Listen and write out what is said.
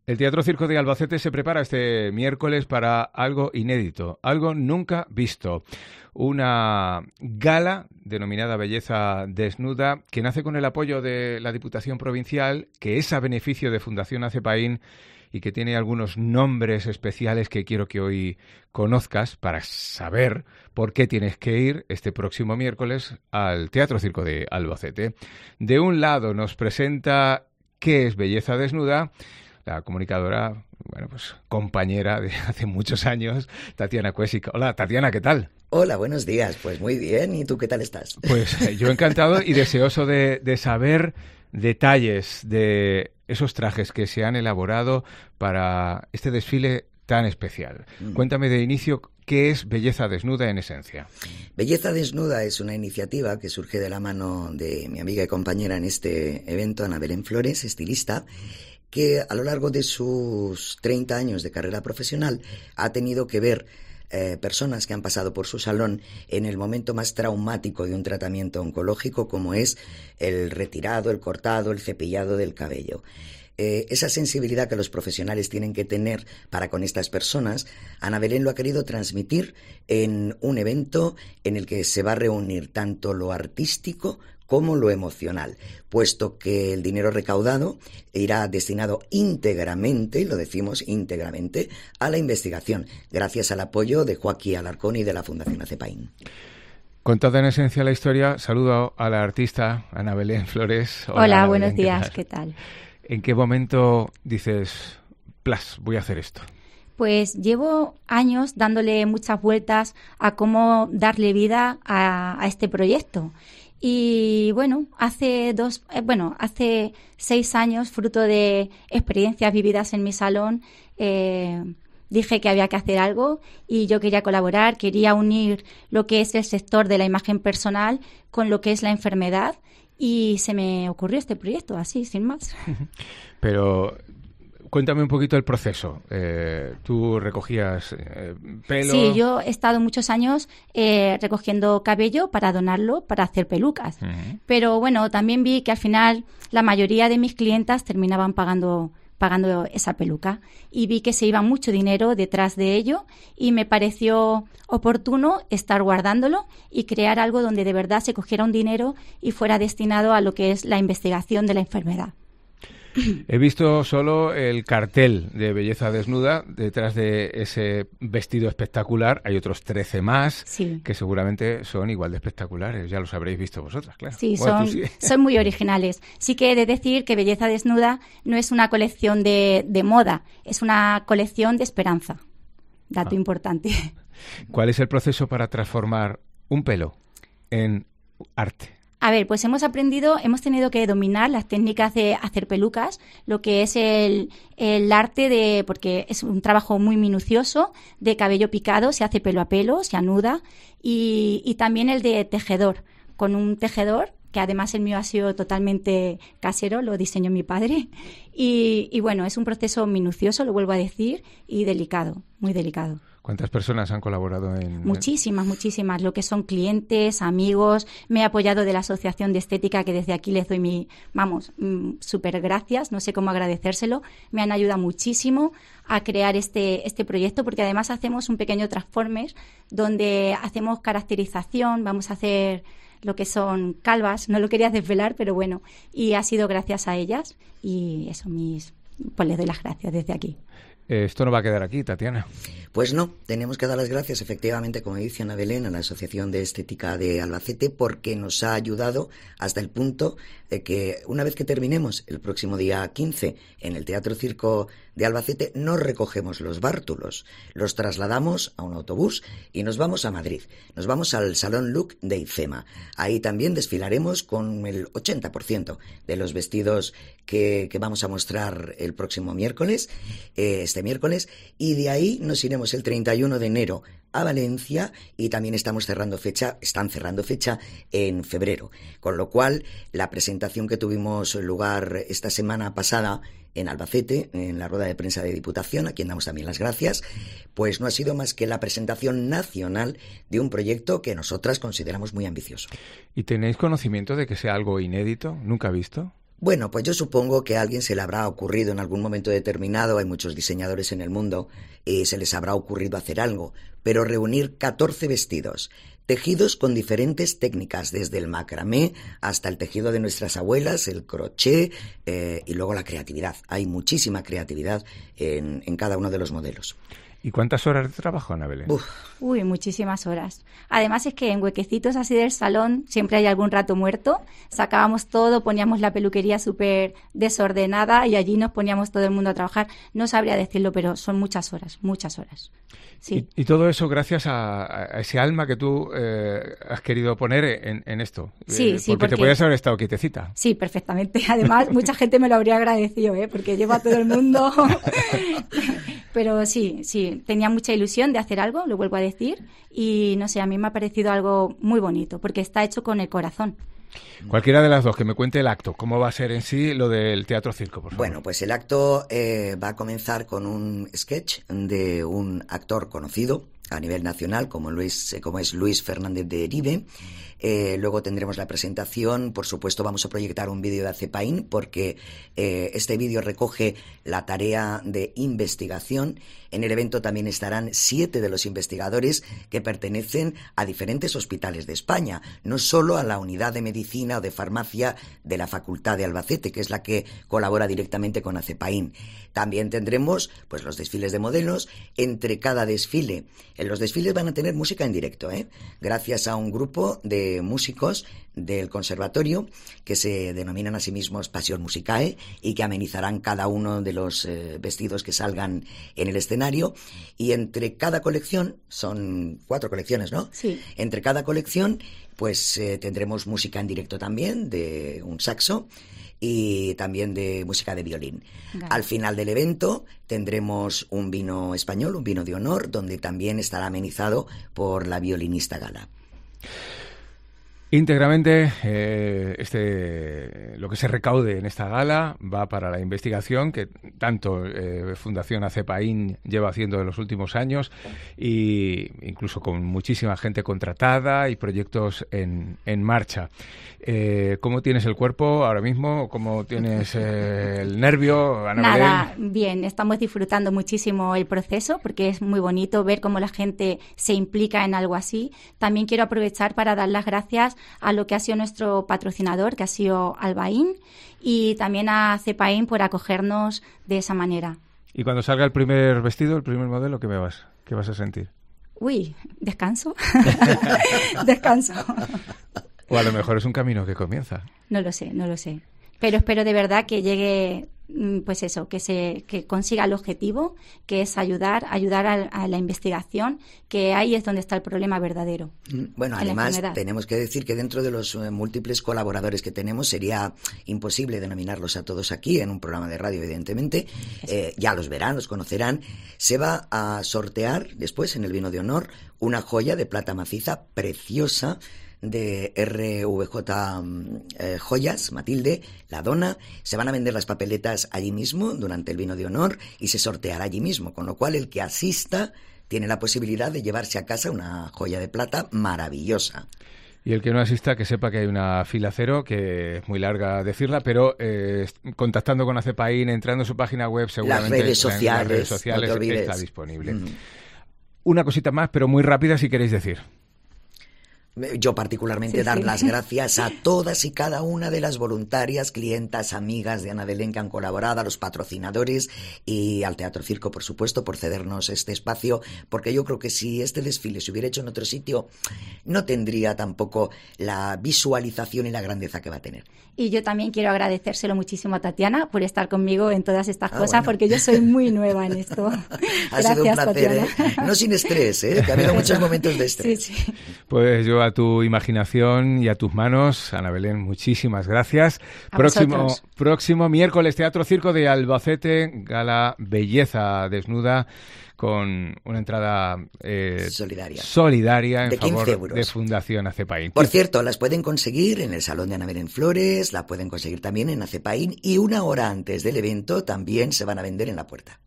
El Teatro Circo de Albacete se prepara este miércoles para algo inédito, algo nunca visto. Una gala denominada Belleza Desnuda, que nace con el apoyo de la Diputación Provincial, que es a beneficio de Fundación Acepaín y que tiene algunos nombres especiales que quiero que hoy conozcas para saber por qué tienes que ir este próximo miércoles al Teatro Circo de Albacete. De un lado nos presenta qué es Belleza Desnuda la comunicadora, compañera de hace muchos años, Tatiana Cuésica. Hola, Tatiana, ¿qué tal? Hola, buenos días. Pues muy bien. ¿Y tú qué tal estás? Pues yo encantado y deseoso de saber detalles de esos trajes que se han elaborado para este desfile tan especial. Cuéntame de inicio, ¿qué es Belleza Desnuda en esencia? Belleza Desnuda es una iniciativa que surge de la mano de mi amiga y compañera en este evento, Ana Belén Flores, estilista, que a lo largo de sus 30 años de carrera profesional ha tenido que ver personas que han pasado por su salón en el momento más traumático de un tratamiento oncológico, como es el retirado, el cortado, el cepillado del cabello. Esa sensibilidad que los profesionales tienen que tener para con estas personas, Ana Belén lo ha querido transmitir en un evento en el que se va a reunir tanto lo artístico como lo emocional, puesto que el dinero recaudado irá destinado íntegramente, y lo decimos íntegramente, a la investigación, gracias al apoyo de Joaquín Alarcón y de la Fundación Acepaín. Contada en esencia la historia, saludo a la artista Ana Belén Flores. Hola, Ana buenos Belén, días, ¿qué tal? ¿En qué momento dices, voy a hacer esto? Pues llevo años dándole muchas vueltas a cómo darle vida a este proyecto. Y bueno, hace 6 años, fruto de experiencias vividas en mi salón, dije que había que hacer algo y yo quería colaborar, quería unir lo que es el sector de la imagen personal con lo que es la enfermedad y se me ocurrió este proyecto, así, sin más. Pero cuéntame un poquito el proceso. ¿Tú recogías pelo? Sí, yo he estado muchos años recogiendo cabello para donarlo, para hacer pelucas. Uh-huh. Pero bueno, también vi que al final la mayoría de mis clientas terminaban pagando esa peluca y vi que se iba mucho dinero detrás de ello y me pareció oportuno estar guardándolo y crear algo donde de verdad se cogiera un dinero y fuera destinado a lo que es la investigación de la enfermedad. He visto solo el cartel de Belleza Desnuda. Detrás de ese vestido espectacular hay otros 13 más, sí, que seguramente son igual de espectaculares. Ya los habréis visto vosotras, claro. Sí, son muy originales. Sí que he de decir que Belleza Desnuda no es una colección de moda, es una colección de esperanza. Dato importante. ¿Cuál es el proceso para transformar un pelo en arte? A ver, pues hemos tenido que dominar las técnicas de hacer pelucas, lo que es el arte porque es un trabajo muy minucioso de cabello picado, se hace pelo a pelo, se anuda, y también el de tejedor, con un tejedor, que además el mío ha sido totalmente casero, lo diseñó mi padre, y bueno, es un proceso minucioso, lo vuelvo a decir, y delicado, muy delicado. ¿Cuántas personas han colaborado en...? Muchísimas, lo que son clientes, amigos. Me he apoyado de la Asociación de Estética, que desde aquí les doy súper gracias, no sé cómo agradecérselo. Me han ayudado muchísimo a crear este proyecto, porque además hacemos un pequeño Transformers, donde hacemos caracterización, vamos a hacer lo que son calvas, no lo quería desvelar, pero bueno, y ha sido gracias a ellas, y eso, pues les doy las gracias desde aquí. Esto no va a quedar aquí, Tatiana. Pues no, tenemos que dar las gracias, efectivamente, como dice Ana Belén, a la Asociación de Estética de Albacete, porque nos ha ayudado hasta el punto de que una vez que terminemos el próximo día 15 en el Teatro Circo de Albacete, no recogemos los bártulos, los trasladamos a un autobús y nos vamos a Madrid. Nos vamos al Salón Look de IFEMA. Ahí también desfilaremos con el 80% de los vestidos que vamos a mostrar el próximo miércoles, este miércoles, y de ahí nos iremos el 31 de enero a Valencia y también están cerrando fecha en febrero. Con lo cual, la presentación que tuvimos lugar esta semana pasada en Albacete, en la rueda de prensa de Diputación, a quien damos también las gracias, pues no ha sido más que la presentación nacional de un proyecto que nosotras consideramos muy ambicioso. ¿Y tenéis conocimiento de que sea algo inédito, nunca visto? Bueno, pues yo supongo que a alguien se le habrá ocurrido en algún momento determinado, hay muchos diseñadores en el mundo, se les habrá ocurrido hacer algo, pero reunir 14 vestidos, tejidos con diferentes técnicas, desde el macramé hasta el tejido de nuestras abuelas, el crochet y luego la creatividad. Hay muchísima creatividad en cada uno de los modelos. ¿Y cuántas horas de trabajo, Ana Belén? Uy, muchísimas horas. Además es que en huequecitos así del salón siempre hay algún rato muerto. Sacábamos todo, poníamos la peluquería súper desordenada y allí nos poníamos todo el mundo a trabajar. No sabría decirlo, pero son muchas horas, muchas horas. Sí. Y todo eso gracias a ese alma que tú has querido poner en esto. Sí, porque te podías haber estado quietecita. Sí, perfectamente. Además, mucha gente me lo habría agradecido, porque llevo a todo el mundo. Pero sí, tenía mucha ilusión de hacer algo, lo vuelvo a decir, y no sé, a mí me ha parecido algo muy bonito, porque está hecho con el corazón. Cualquiera de las dos, que me cuente el acto. ¿Cómo va a ser en sí lo del Teatro Circo, por favor? Bueno, pues el acto va a comenzar con un sketch de un actor conocido a nivel nacional, como es Luis Fernández de Erive. Luego tendremos la presentación, por supuesto vamos a proyectar un vídeo de Acepaín, porque este vídeo recoge la tarea de investigación. En el evento también estarán 7 de los investigadores que pertenecen a diferentes hospitales de España, no solo a la unidad de medicina o de farmacia de la Facultad de Albacete, que es la que colabora directamente con Acepaín. También tendremos pues los desfiles de modelos. Entre cada desfile, los desfiles van a tener música en directo, gracias a un grupo de músicos del conservatorio que se denominan a sí mismos Pasión Musicae y que amenizarán cada uno de los vestidos que salgan en el escenario. Y entre cada colección, son 4 colecciones, ¿no? Sí. Entre cada colección pues tendremos música en directo también de un saxo y también de música de violín. Vale. Al final del evento tendremos un vino español, un vino de honor, donde también estará amenizado por la violinista Gala. Íntegramente, lo que se recaude en esta gala va para la investigación que tanto Fundación Acepaín lleva haciendo en los últimos años, y incluso con muchísima gente contratada y proyectos en marcha. ¿Cómo tienes el cuerpo ahora mismo? ¿Cómo tienes el nervio, Ana Belén? Nada, bien, estamos disfrutando muchísimo el proceso porque es muy bonito ver cómo la gente se implica en algo así. También quiero aprovechar para dar las gracias a lo que ha sido nuestro patrocinador, que ha sido Albaín, y también a Acepaín por acogernos de esa manera. Y cuando salga el primer vestido, el primer modelo, ¿qué vas a sentir? Uy, descanso. Descanso. O a lo mejor es un camino que comienza. No lo sé. Pero espero de verdad que llegue, pues eso, que consiga el objetivo, que es ayudar a la investigación, que ahí es donde está el problema verdadero. Bueno, además tenemos que decir que dentro de los múltiples colaboradores que tenemos sería imposible denominarlos a todos aquí en un programa de radio, evidentemente. Ya los verán, los conocerán. Se va a sortear después en el vino de honor una joya de plata maciza preciosa de RVJ Joyas, Matilde, La Dona. Se van a vender las papeletas allí mismo durante el vino de honor y se sorteará allí mismo, con lo cual el que asista tiene la posibilidad de llevarse a casa una joya de plata maravillosa. Y el que no asista, que sepa que hay una fila cero, que es muy larga decirla, pero contactando con Acepaín, entrando en su página web, seguramente las redes sociales no está disponible. Una cosita más, pero muy rápida, si queréis decir. Yo particularmente dar las gracias a todas y cada una de las voluntarias, clientas, amigas de Ana Belén que han colaborado, a los patrocinadores y al Teatro Circo, por supuesto, por cedernos este espacio, porque yo creo que si este desfile se hubiera hecho en otro sitio, no tendría tampoco la visualización y la grandeza que va a tener. Y yo también quiero agradecérselo muchísimo a Tatiana por estar conmigo en todas estas cosas, porque yo soy muy nueva en esto. Gracias, sido un placer, Tatiana. No sin estrés, que ha habido muchos momentos de estrés. Sí. Pues yo a tu imaginación y a tus manos, Ana Belén, muchísimas gracias. Próximo miércoles, Teatro Circo de Albacete, gala Belleza Desnuda, con una entrada solidaria en de 15 favor euros. De Fundación Acepaín. Por cierto, las pueden conseguir en el Salón de Ana Belén Flores, la pueden conseguir también en Acepaín, y 1 hora antes del evento también se van a vender en la puerta.